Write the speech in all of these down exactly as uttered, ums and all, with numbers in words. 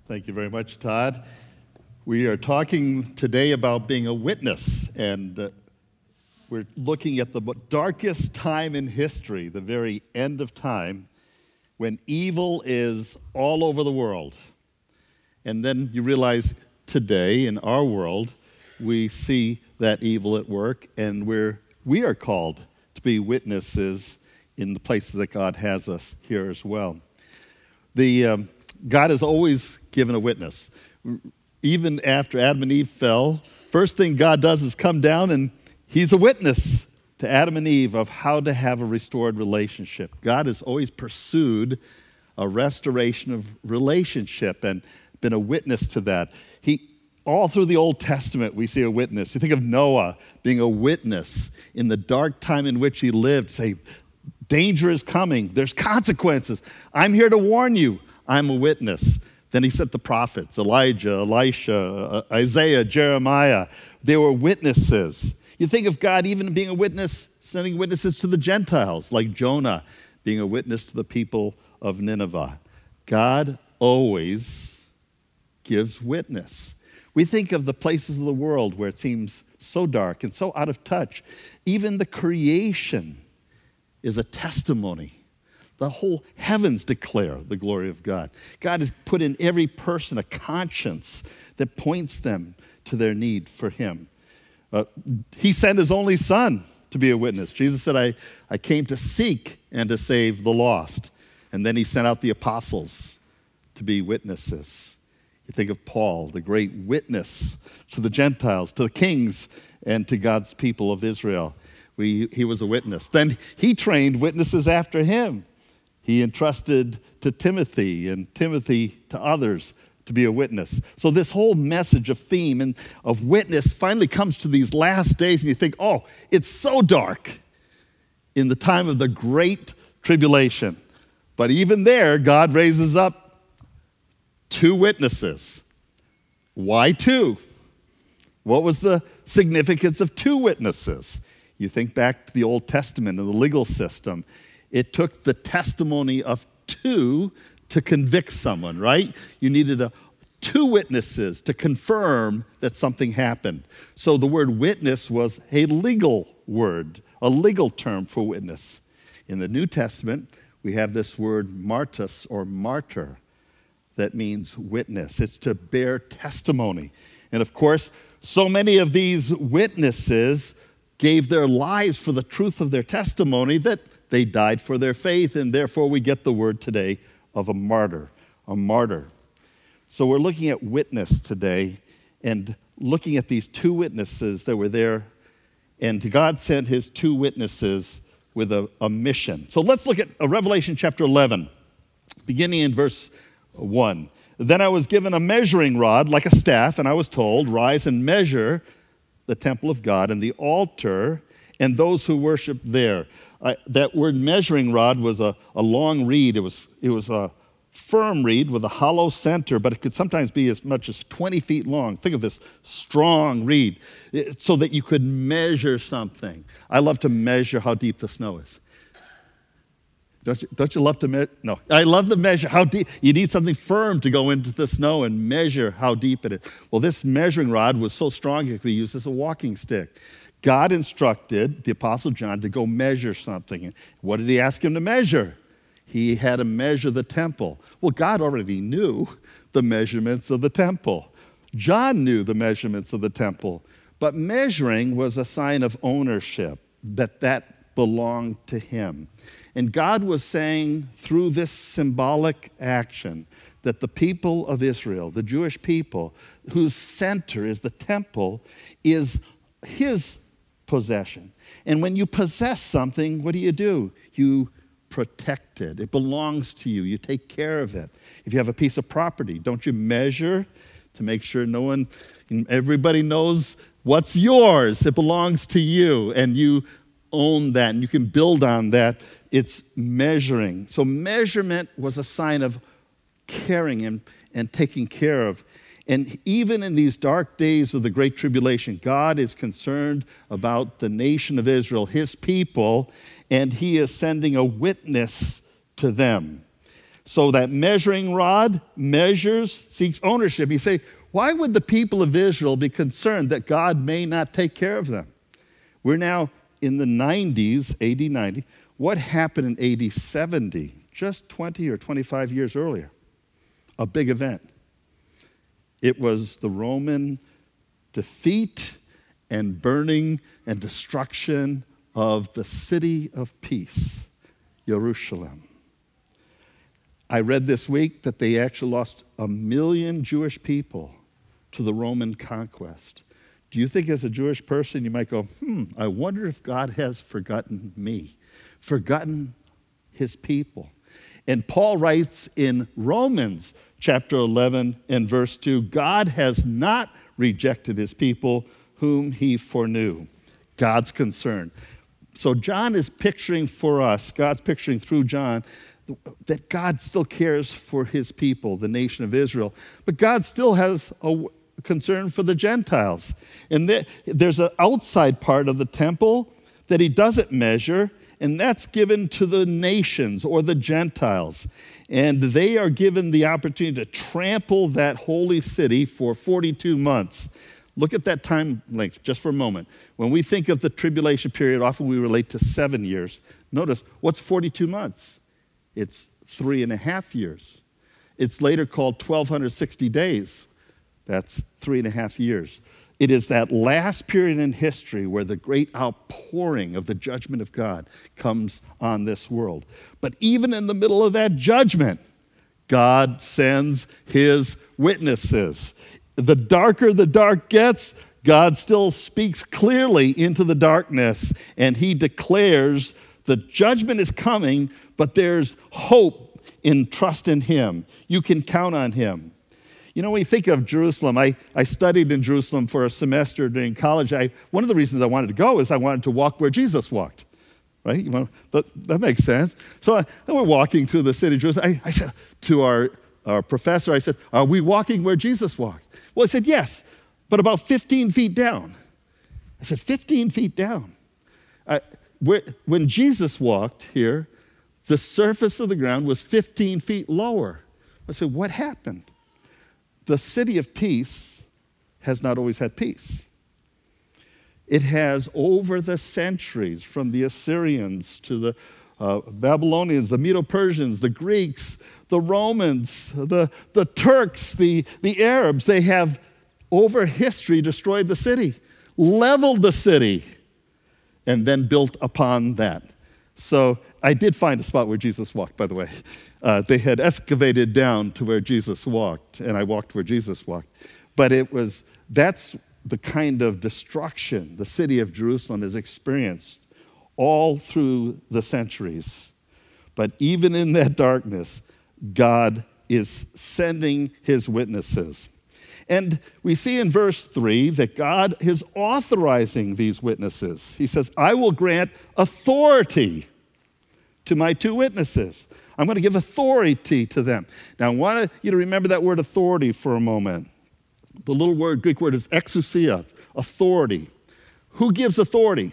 Thank you very much, Todd. We are talking today about being a witness, and uh, we're looking at the darkest time in history, the very end of time, when evil is all over the world. And then you realize today in our world, we see that evil at work, and we're, we are called to be witnesses in the places that God has us here as well. The um, God has always given a witness. Even after Adam and Eve fell, first thing God does is come down and he's a witness to Adam and Eve of how to have a restored relationship. God has always pursued a restoration of relationship and been a witness to that. He, all through the Old Testament, we see a witness. You think of Noah being a witness in the dark time in which he lived, say, danger is coming, there's consequences. I'm here to warn you. I'm a witness. Then he sent the prophets, Elijah, Elisha, Isaiah, Jeremiah. They were witnesses. You think of God even being a witness, sending witnesses to the Gentiles, like Jonah being a witness to the people of Nineveh. God always gives witness. We think of the places of the world where it seems so dark and so out of touch. Even the creation is a testimony. The whole heavens declare the glory of God. God has put in every person a conscience that points them to their need for him. Uh, he sent his only son to be a witness. Jesus said, I, I came to seek and to save the lost. And then he sent out the apostles to be witnesses. You think of Paul, the great witness to the Gentiles, to the kings, and to God's people of Israel. We, he was a witness. Then he trained witnesses after him. He entrusted to Timothy and Timothy to others to be a witness. So this whole message of theme and of witness finally comes to these last days, and you think, oh, it's so dark in the time of the great tribulation. But even there, God raises up two witnesses. Why two? What was the significance of two witnesses? You think back to the Old Testament and the legal system. It took the testimony of two to convict someone, right? You needed a, two witnesses to confirm that something happened. So the word witness was a legal word, a legal term for witness. In the New Testament, we have this word martus or martyr that means witness. It's to bear testimony. And of course, so many of these witnesses gave their lives for the truth of their testimony that they died for their faith, and therefore we get the word today of a martyr, a martyr. So we're looking at witness today and looking at these two witnesses that were there, and God sent his two witnesses with a, a mission. So let's look at Revelation chapter eleven, beginning in verse one. Then I was given a measuring rod like a staff, and I was told, rise and measure the temple of God and the altar and those who worship there. Uh, that word measuring rod was a, a long reed. It was, it was a firm reed with a hollow center, but it could sometimes be as much as twenty feet long. Think of this strong reed, it, so that you could measure something. I love to measure how deep the snow is. Don't you, don't you love to measure? No, I love to measure how deep. You need something firm to go into the snow and measure how deep it is. Well, this measuring rod was so strong it could be used as a walking stick. God instructed the Apostle John to go measure something. What did he ask him to measure? He had to measure the temple. Well, God already knew the measurements of the temple. John knew the measurements of the temple. But measuring was a sign of ownership, that that belonged to him. And God was saying through this symbolic action that the people of Israel, the Jewish people, whose center is the temple, is his possession. And when you possess something, what do you do? You protect it. It belongs to you. You take care of it. If you have a piece of property, don't you measure to make sure no one, everybody knows what's yours? It belongs to you, and you own that, and you can build on that. It's measuring. So measurement was a sign of caring and, and taking care of. And even in these dark days of the Great Tribulation, God is concerned about the nation of Israel, his people, and he is sending a witness to them. So that measuring rod measures, seeks ownership. You say, why would the people of Israel be concerned that God may not take care of them? We're now in the nineties, A D ninety. What happened in A D seventy, just twenty or twenty-five years earlier? A big event. It was the Roman defeat and burning and destruction of the city of peace, Jerusalem. I read this week that they actually lost a million Jewish people to the Roman conquest. Do you think as a Jewish person you might go, hmm, I wonder if God has forgotten me, forgotten his people? And Paul writes in Romans chapter eleven and verse two, God has not rejected his people whom he foreknew. God's concern. So John is picturing for us, God's picturing through John, that God still cares for his people, the nation of Israel. But God still has a concern for the Gentiles. And there's an outside part of the temple that he doesn't measure, and that's given to the nations or the Gentiles. And they are given the opportunity to trample that holy city for forty-two months. Look at that time length just for a moment. When we think of the tribulation period, often we relate to seven years. Notice, what's forty-two months? It's three and a half years. It's later called twelve sixty days. That's three and a half years. It is that last period in history where the great outpouring of the judgment of God comes on this world. But even in the middle of that judgment, God sends his witnesses. The darker the dark gets, God still speaks clearly into the darkness, and he declares the judgment is coming, but there's hope in trust in him. You can count on him. You know, when you think of Jerusalem, I, I studied in Jerusalem for a semester during college. I, one of the reasons I wanted to go is I wanted to walk where Jesus walked, right? You know, that, that makes sense. So I, we're walking through the city of Jerusalem. I, I said to our, our professor, I said, are we walking where Jesus walked? Well, he said, yes, but about fifteen feet down. I said, fifteen feet down? I, where, when Jesus walked here, the surface of the ground was fifteen feet lower. I said, what happened? The city of peace has not always had peace. It has, over the centuries, from the Assyrians to the uh, Babylonians, the Medo-Persians, the Greeks, the Romans, the, the Turks, the, the Arabs, they have, over history, destroyed the city, leveled the city, and then built upon that. So I did find a spot where Jesus walked, by the way. Uh, they had excavated down to where Jesus walked, and I walked where Jesus walked. But it was, that's the kind of destruction the city of Jerusalem has experienced all through the centuries. But even in that darkness, God is sending his witnesses. And we see in verse three that God is authorizing these witnesses. He says, I will grant authority to my two witnesses. I'm going to give authority to them. Now, I want you to remember that word authority for a moment. The little word, Greek word is exousia, authority. Who gives authority?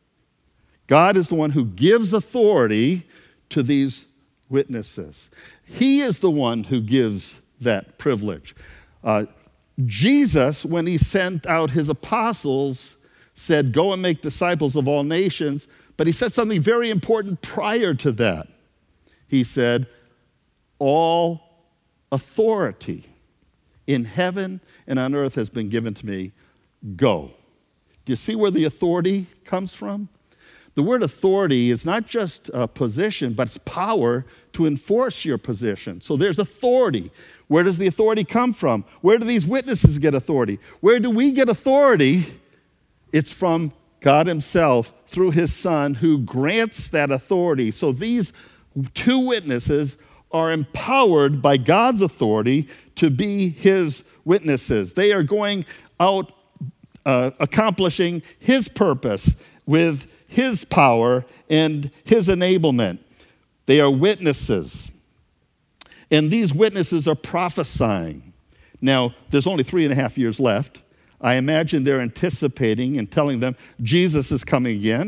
God is the one who gives authority to these witnesses. He is the one who gives that privilege. Uh, Jesus, when he sent out his apostles, said, go and make disciples of all nations. But he said something very important prior to that. He said, all authority in heaven and on earth has been given to me. Go. Do you see where the authority comes from? The word authority is not just a position, but it's power to enforce your position. So there's authority. Where does the authority come from? Where do these witnesses get authority? Where do we get authority? It's from God himself through his Son who grants that authority. So these two witnesses are empowered by God's authority to be his witnesses. They are going out uh, accomplishing his purpose with his power and his enablement. They are witnesses. And these witnesses are prophesying. Now, there's only three and a half years left. I imagine they're anticipating and telling them Jesus is coming again.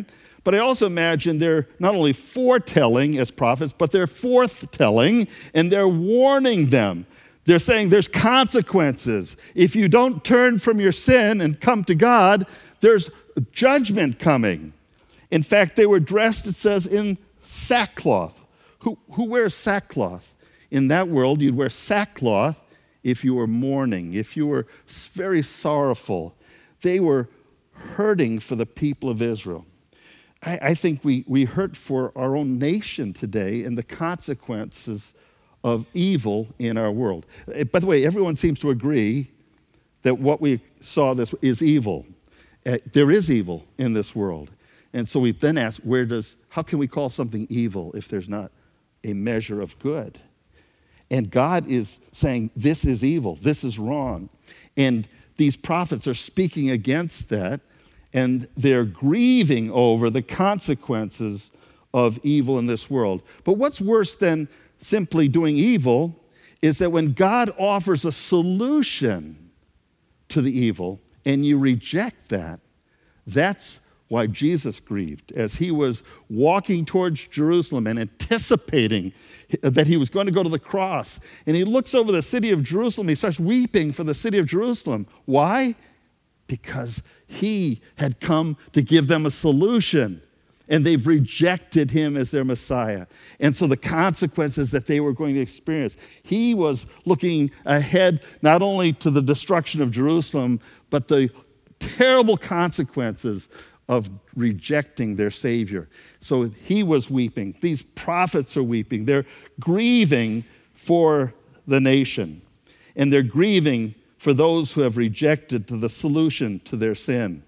But I also imagine they're not only foretelling as prophets, but they're forthtelling, and they're warning them. They're saying there's consequences. If you don't turn from your sin and come to God, there's judgment coming. In fact, they were dressed, it says, in sackcloth. Who, who wears sackcloth? In that world, you'd wear sackcloth if you were mourning, if you were very sorrowful. They were hurting for the people of Israel. I, I think we, we hurt for our own nation today and the consequences of evil in our world. By the way, everyone seems to agree that what we saw this is evil. Uh, there is evil in this world. And so we then ask, where does, how can we call something evil if there's not a measure of good? And God is saying, this is evil, this is wrong. And these prophets are speaking against that, and they're grieving over the consequences of evil in this world. But what's worse than simply doing evil is that when God offers a solution to the evil and you reject that, that's why Jesus grieved. As he was walking towards Jerusalem and anticipating that he was going to go to the cross, and he looks over the city of Jerusalem, he starts weeping for the city of Jerusalem. Why? Because he had come to give them a solution, and they've rejected him as their Messiah. And so the consequences that they were going to experience, he was looking ahead not only to the destruction of Jerusalem, but the terrible consequences of rejecting their Savior. So he was weeping. These prophets are weeping. They're grieving for the nation. And they're grieving for those who have rejected the solution to their sin.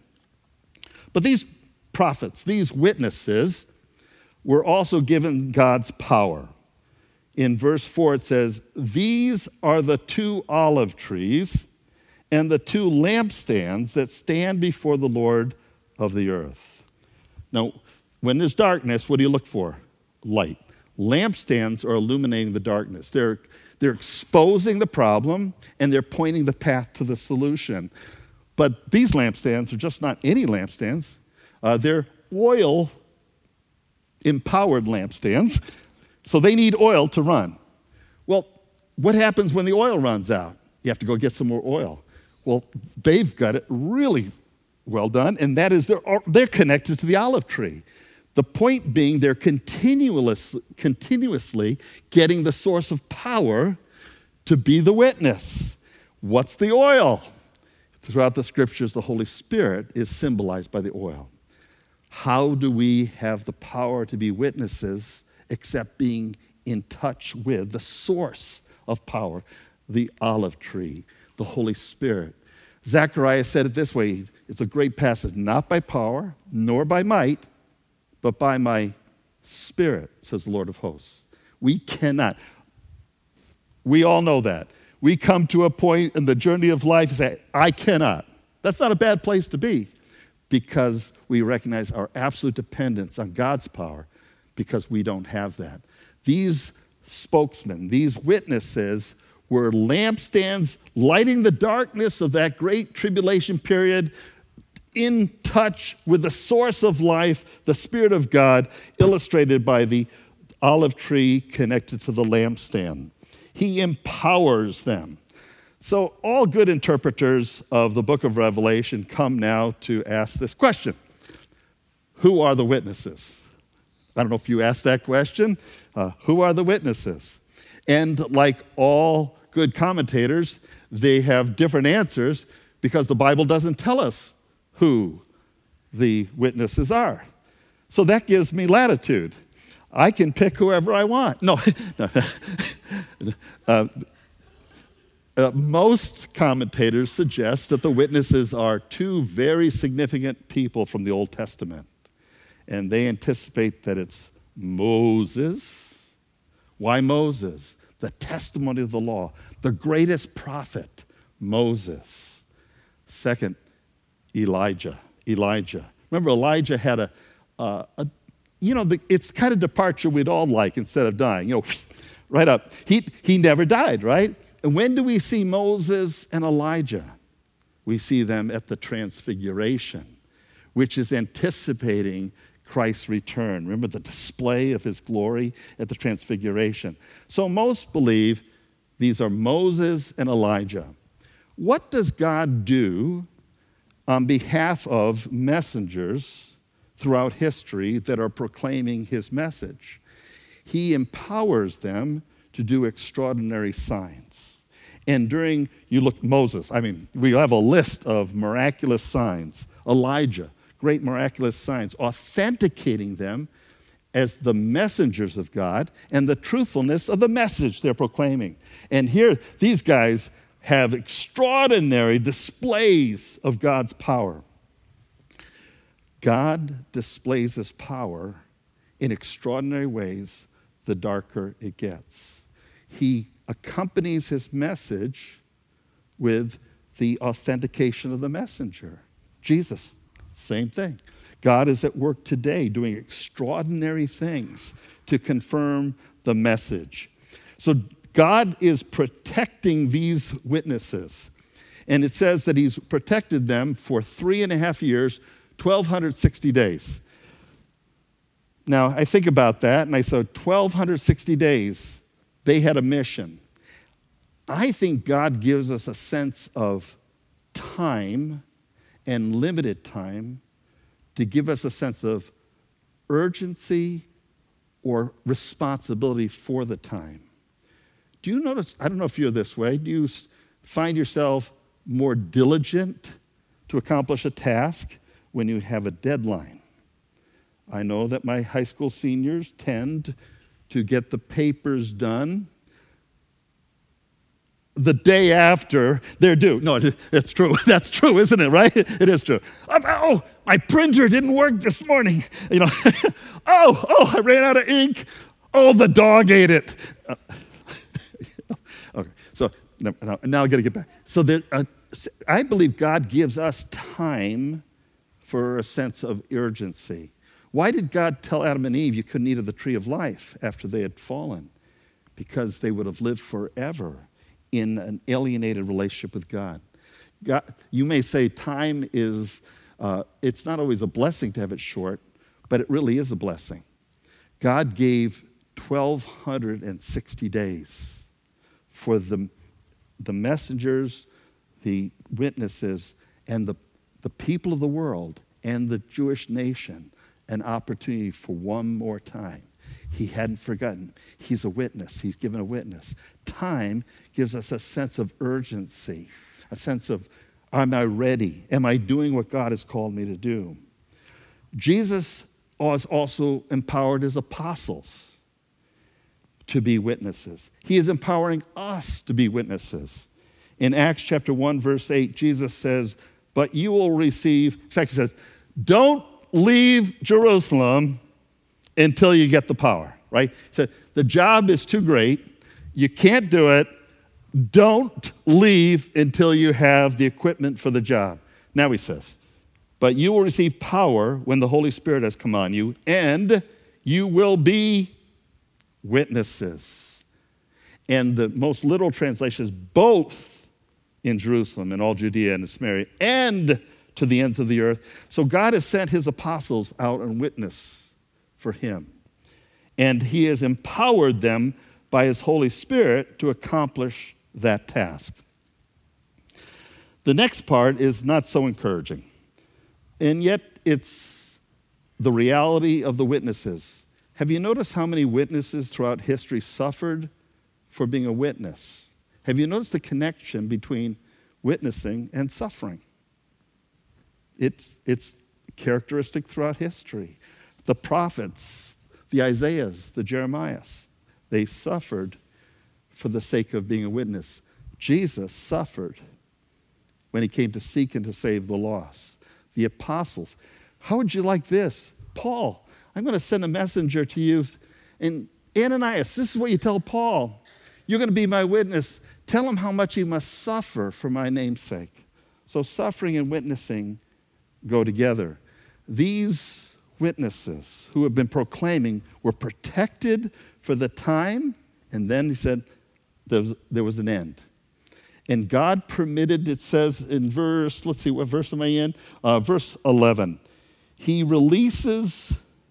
But these prophets, these witnesses, were also given God's power. In verse four it says, "These are the two olive trees and the two lampstands that stand before the Lord of the earth." Now, when there's darkness, what do you look for? Light. Lampstands are illuminating the darkness. They're, they're exposing the problem, and they're pointing the path to the solution. But these lampstands are just not any lampstands. Uh, they're oil-empowered lampstands, so they need oil to run. Well, what happens when the oil runs out? You have to go get some more oil. Well, they've got it really well done, and that is they're, they're connected to the olive tree. The point being they're continuous, continuously getting the source of power to be the witness. What's the oil? Throughout the scriptures, the Holy Spirit is symbolized by the oil. How do we have the power to be witnesses except being in touch with the source of power, the olive tree, the Holy Spirit? Zechariah said it this way. It's a great passage. "Not by power, nor by might, but by my Spirit, says the Lord of hosts." We cannot. We all know that. We come to a point in the journey of life and say, I cannot. That's not a bad place to be, because we recognize our absolute dependence on God's power, because we don't have that. These spokesmen, these witnesses, were lampstands lighting the darkness of that great tribulation period, in touch with the source of life, the Spirit of God, illustrated by the olive tree connected to the lampstand. He empowers them. So all good interpreters of the book of Revelation come now to ask this question: who are the witnesses? I don't know if you asked that question. Uh, who are the witnesses? And like all good commentators, they have different answers, because the Bible doesn't tell us who the witnesses are. So that gives me latitude. I can pick whoever I want. No, no. uh, uh, most commentators suggest that the witnesses are two very significant people from the Old Testament. And they anticipate that it's Moses. Why Moses? The testimony of the law. The greatest prophet, Moses. Second, Elijah. Elijah. Remember, Elijah had a, uh, a you know, the, it's kind of departure we'd all like instead of dying. You know, right up. He, he never died, right? And when do we see Moses and Elijah? We see them at the Transfiguration, which is anticipating Christ's return. Remember the display of his glory at the Transfiguration. So most believe these are Moses and Elijah. What does God do on behalf of messengers throughout history that are proclaiming his message? He empowers them to do extraordinary signs. And during, you look, Moses, I mean, we have a list of miraculous signs. Elijah, great miraculous signs, authenticating them as the messengers of God and the truthfulness of the message they're proclaiming. And here, these guys have extraordinary displays of God's power. God displays his power in extraordinary ways the darker it gets. He accompanies his message with the authentication of the messenger. Jesus, same thing. God is at work today doing extraordinary things to confirm the message. So God is protecting these witnesses. And it says that he's protected them for three and a half years, twelve sixty days. Now, I think about that, and I saw twelve sixty days, they had a mission. I think God gives us a sense of time and limited time to give us a sense of urgency or responsibility for the time. Do you notice, I don't know if you're this way, do you find yourself more diligent to accomplish a task when you have a deadline? I know that my high school seniors tend to get the papers done the day after they're due. No, it's true. That's true, isn't it, right? It is true. Oh, my printer didn't work this morning. You know, oh, oh, I ran out of ink. Oh, the dog ate it. Uh, okay, so now, now I got to get back. So there, uh, I believe God gives us time for a sense of urgency. Why did God tell Adam and Eve you couldn't eat of the tree of life after they had fallen? Because they would have lived forever in an alienated relationship with God. God, you may say time is, uh, it's not always a blessing to have it short, but it really is a blessing. God gave twelve sixty days for the, the messengers, the witnesses, and the, the people of the world and the Jewish nation an opportunity for one more time. He hadn't forgotten. He's a witness. He's given a witness. Time gives us a sense of urgency, a sense of, am I ready? Am I doing what God has called me to do? Jesus was also empowered his apostles to be witnesses. He is empowering us to be witnesses. In Acts chapter one, verse eight, Jesus says, but you will receive, in fact, he says, don't leave Jerusalem until you get the power, right? So the job is too great. You can't do it. Don't leave until you have the equipment for the job. Now he says, but you will receive power when the Holy Spirit has come on you, and you will be witnesses. And the most literal translation is both in Jerusalem and all Judea and Samaria and to the ends of the earth. So God has sent his apostles out and witness for him. And he has empowered them by his Holy Spirit to accomplish that task. The next part is not so encouraging. And yet it's the reality of the witnesses. Have you noticed how many witnesses throughout history suffered for being a witness? Have you noticed the connection between witnessing and suffering? It's, it's characteristic throughout history. The prophets, the Isaiahs, the Jeremiahs, they suffered for the sake of being a witness. Jesus suffered when he came to seek and to save the lost. The apostles. How would you like this? Paul, I'm going to send a messenger to you. And Ananias, this is what you tell Paul. You're going to be my witness. Tell him how much he must suffer for my name's sake. So suffering and witnessing go together. These witnesses who have been proclaiming were protected for the time, and then he said there was, there was an end. And God permitted, it says in verse, let's see, what verse am I in? Uh, verse eleven. He releases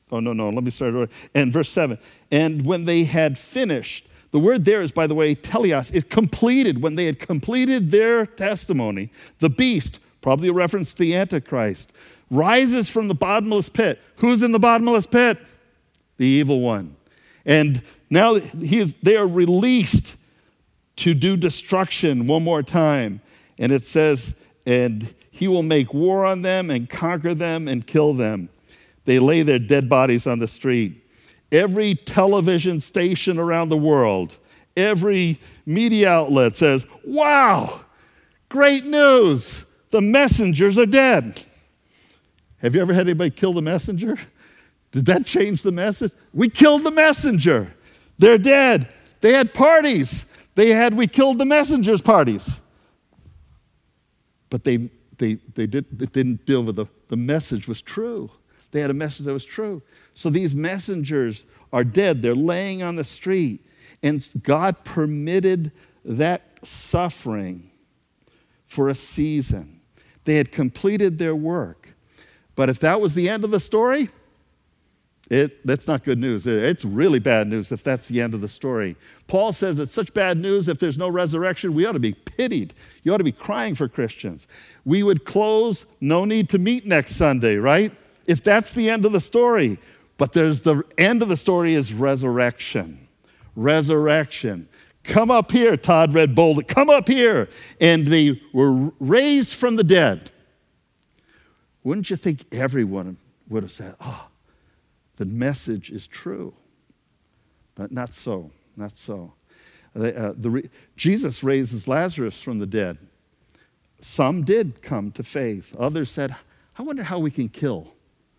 Oh, no, no, let me start over. And verse seven. And when they had finished, the word there is, by the way, teleos, is completed. When they had completed their testimony, the beast, probably a reference to the Antichrist, rises from the bottomless pit. Who's in the bottomless pit? The evil one. And now he is, they are released to do destruction one more time. And it says, and he will make war on them and conquer them and kill them. They lay their dead bodies on the street. Every television station around the world, every media outlet says, wow, great news. The messengers are dead. Have you ever had anybody kill the messenger? Did that change the message? We killed the messenger. They're dead. They had parties. They had we killed the messenger's parties. But they they they, did, they didn't deal with the, the message was true. They had a message that was true. So these messengers are dead. They're laying on the street. And God permitted that suffering for a season. They had completed their work. But if that was the end of the story, it, that's not good news. It's really bad news if that's the end of the story. Paul says it's such bad news if there's no resurrection, we ought to be pitied. You ought to be crying for Christians. We would close, no need to meet next Sunday, right? If that's the end of the story. But there's the end of the story is resurrection. Resurrection. Come up here, Todd read boldly. Come up here. And they were raised from the dead. Wouldn't you think everyone would have said, oh, the message is true? But not so, not so. Uh, the, Jesus raises Lazarus from the dead. Some did come to faith. Others said, I wonder how we can kill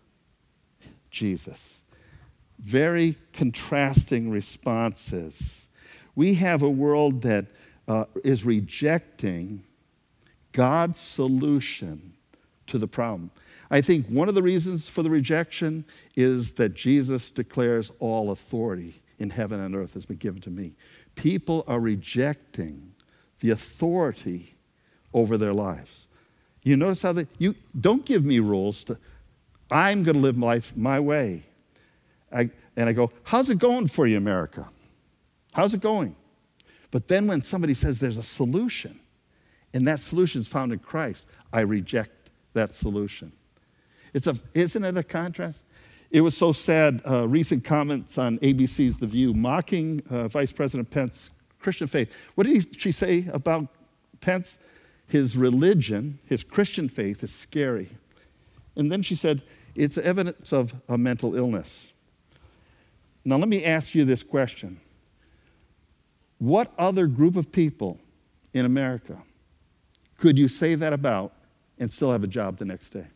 Jesus. Very contrasting responses. We have a world that uh, is rejecting God's solution to the problem. I think one of the reasons for the rejection is that Jesus declares all authority in heaven and earth has been given to me. People are rejecting the authority over their lives. You notice how they, you don't give me rules to, I'm going to live life my way. I, and I go, how's it going for you, America? How's it going? But then when somebody says there's a solution, and that solution is found in Christ, I reject that solution. It's a, isn't it a contrast? It was so sad, uh, recent comments on A B C's The View, mocking uh, Vice President Pence's Christian faith. What did he, she say about Pence? His religion, his Christian faith is scary. And then she said, it's evidence of a mental illness. Now let me ask you this question. What other group of people in America could you say that about and still have a job the next day?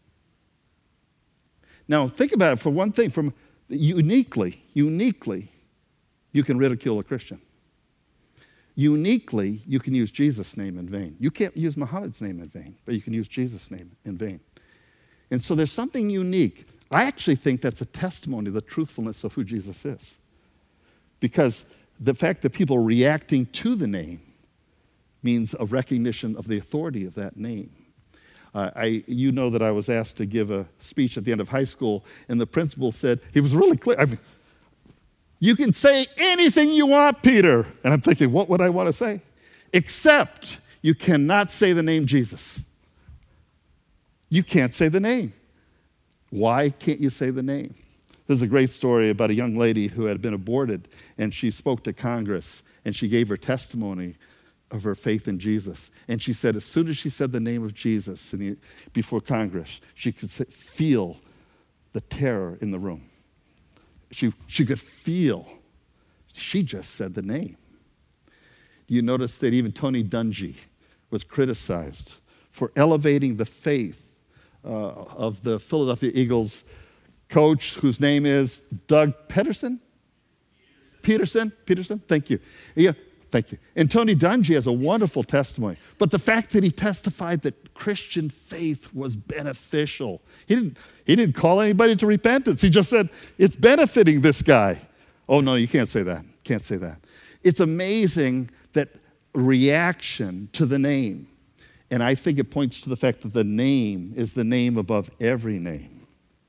Now, think about it for one thing. From uniquely, uniquely, you can ridicule a Christian. Uniquely, you can use Jesus' name in vain. You can't use Muhammad's name in vain, but you can use Jesus' name in vain. And so there's something unique. I actually think that's a testimony of the truthfulness of who Jesus is. Because the fact that people are reacting to the name means a recognition of the authority of that name. Uh, I, you know that I was asked to give a speech at the end of high school, and the principal said, he was really clear. I mean, you can say anything you want, Peter. And I'm thinking, what would I want to say? Except you cannot say the name Jesus. You can't say the name. Why can't you say the name? There's a great story about a young lady who had been aborted, and she spoke to Congress, and she gave her testimony of her faith in Jesus. And she said, as soon as she said the name of Jesus in the, before Congress, she could say, feel the terror in the room. She, she could feel. She just said the name. You notice that even Tony Dungy was criticized for elevating the faith uh, of the Philadelphia Eagles coach, whose name is Doug Pederson? Peterson? Peterson? Thank you. Yeah. Thank you. And Tony Dungy has a wonderful testimony. But the fact that he testified that Christian faith was beneficial. He didn't, he didn't call anybody to repentance. He just said, it's benefiting this guy. Oh, no, you can't say that. Can't say that. It's amazing that reaction to the name. And I think it points to the fact that the name is the name above every name.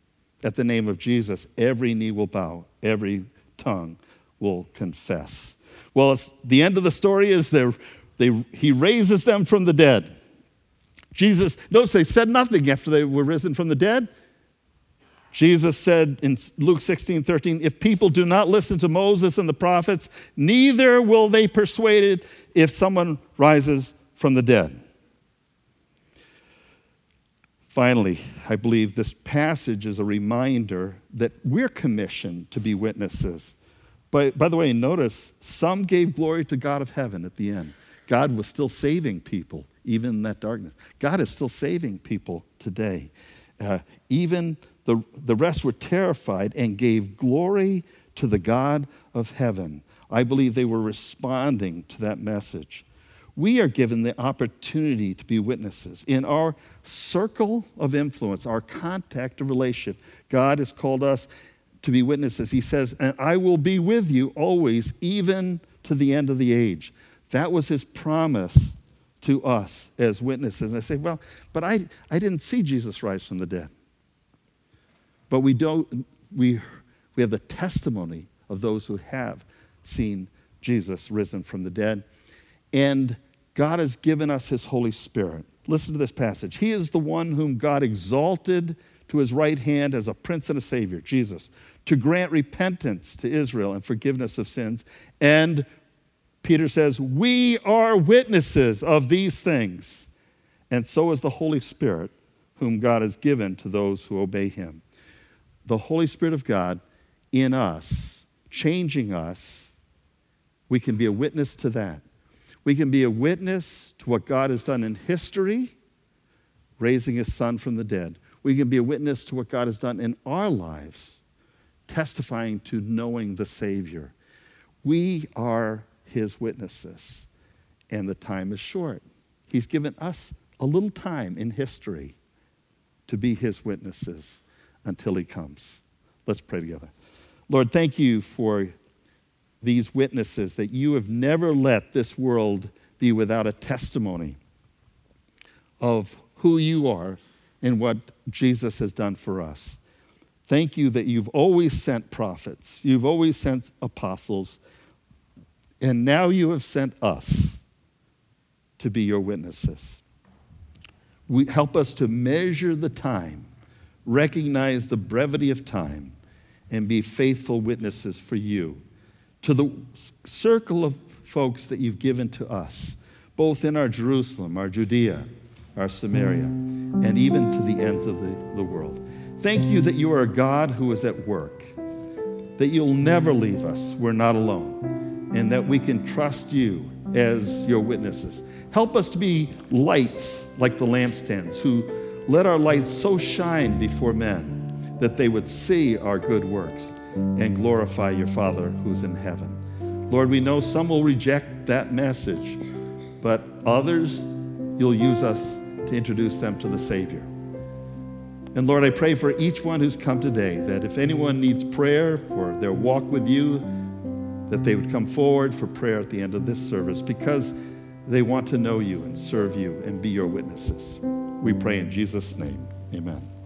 at the name of Jesus, every knee will bow, every tongue will confess. Well, it's, the end of the story is they, he raises them from the dead. Jesus, notice they said nothing after they were risen from the dead. Jesus said in Luke sixteen thirteen, if people do not listen to Moses and the prophets, neither will they be persuaded if someone rises from the dead. Finally, I believe this passage is a reminder that we're commissioned to be witnesses. But by the way, notice, some gave glory to God of heaven at the end. God was still saving people, even in that darkness. God is still saving people today. Uh, even the, the rest were terrified and gave glory to the God of heaven. I believe they were responding to that message. We are given the opportunity to be witnesses. In our circle of influence, our contact of relationship, God has called us to be witnesses. He says, and I will be with you always, even to the end of the age. That was his promise to us as witnesses. And I say, well, but I, I didn't see Jesus rise from the dead. But we don't, we, we have the testimony of those who have seen Jesus risen from the dead. And God has given us his Holy Spirit. Listen to this passage. He is the one whom God exalted to his right hand as a prince and a savior, Jesus, to grant repentance to Israel and forgiveness of sins. And Peter says, we are witnesses of these things. And so is the Holy Spirit, whom God has given to those who obey him. The Holy Spirit of God in us, changing us, we can be a witness to that. We can be a witness to what God has done in history, raising his son from the dead. We can be a witness to what God has done in our lives, testifying to knowing the Savior. We are his witnesses, and the time is short. He's given us a little time in history to be his witnesses until he comes. Let's pray together. Lord, thank you for these witnesses, that you have never let this world be without a testimony of who you are and what Jesus has done for us. Thank you that you've always sent prophets, you've always sent apostles, and now you have sent us to be your witnesses. We, help us to measure the time, recognize the brevity of time, and be faithful witnesses for you to the circle of folks that you've given to us, both in our Jerusalem, our Judea, our Samaria, and even to the ends of the, the world. Thank you that you are a God who is at work, that you'll never leave us, we're not alone, and that we can trust you as your witnesses. Help us to be lights like the lampstands, who let our lights so shine before men that they would see our good works and glorify your Father who's in heaven. Lord, we know some will reject that message, but others, you'll use us to introduce them to the Savior. And Lord, I pray for each one who's come today, that if anyone needs prayer for their walk with you, that they would come forward for prayer at the end of this service, because they want to know you and serve you and be your witnesses. We pray in Jesus' name, amen.